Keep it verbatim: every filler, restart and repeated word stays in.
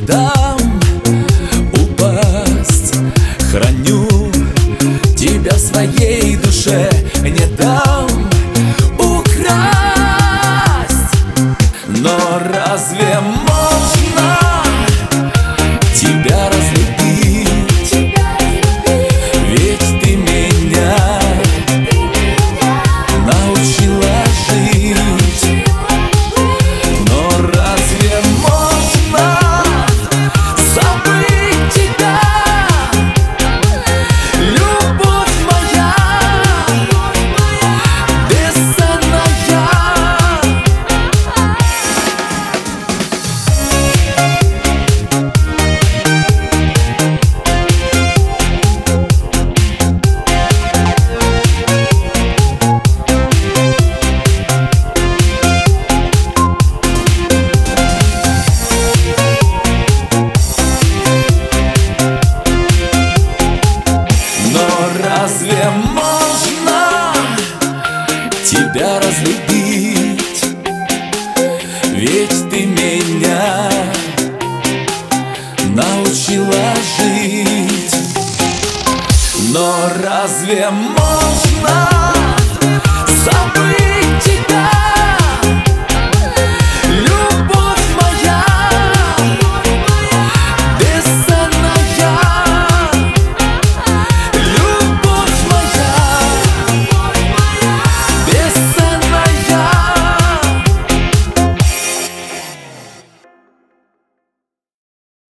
дам упасть. Храню тебя в своей душе, не дам украсть. Но разве можно тебя разлюбить? Ведь ты меня научила жить. Но разве можно забыть тебя, любовь моя бесценная? Разве можно тебя разлюбить? Ведь ты меня научила жить. Но разве можно